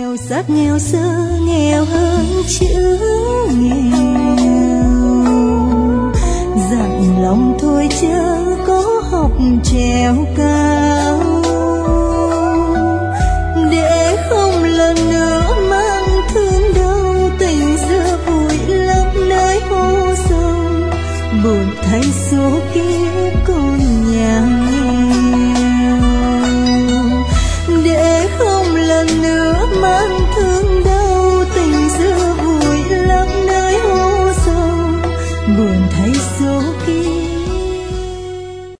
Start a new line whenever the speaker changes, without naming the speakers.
nghèo xác nghèo sơ nghèo hơn chữ nghèo, dặn lòng thôi chớ có học trèo cao, để không lần nữa mang thương đau tình xưa vùi lấp nơi hố sâu, buồn thay số kiếp con nhà.